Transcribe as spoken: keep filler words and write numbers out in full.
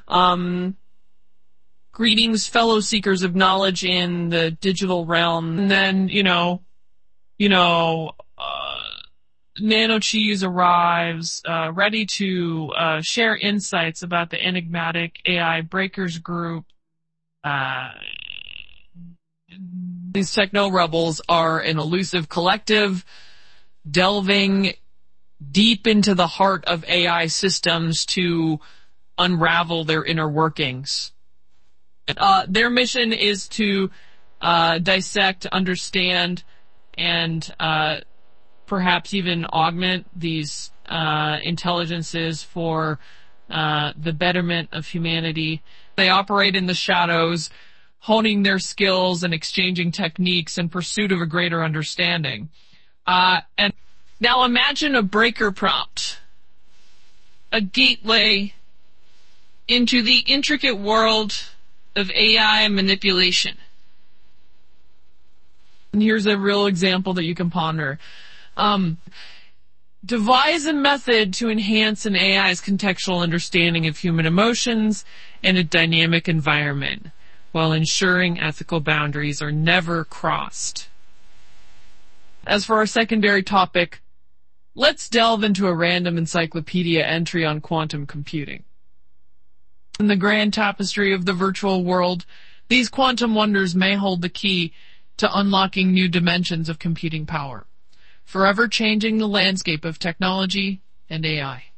Um, greetings, fellow seekers of knowledge in the digital realm. And then, you know, you know, uh, NanoCheese arrives, uh, ready to uh, share insights about the enigmatic A I Breakers group. Uh, these techno-rebels are an elusive collective delving deep into the heart of A I systems to unravel their inner workings. Uh, their mission is to uh, dissect, understand, and uh, perhaps even augment these uh, intelligences for uh, the betterment of humanity. They operate in the shadows, honing their skills and exchanging techniques in pursuit of a greater understanding. Uh, and now imagine a breaker prompt, a gateway into the intricate world of A I manipulation. And here's a real example that you can ponder. Um, devise a method to enhance an A I's contextual understanding of human emotions in a dynamic environment, while ensuring ethical boundaries are never crossed. As for our secondary topic, let's delve into a random encyclopedia entry on quantum computing. In the grand tapestry of the virtual world, these quantum wonders may hold the key to unlocking new dimensions of computing power, forever changing the landscape of technology and A I.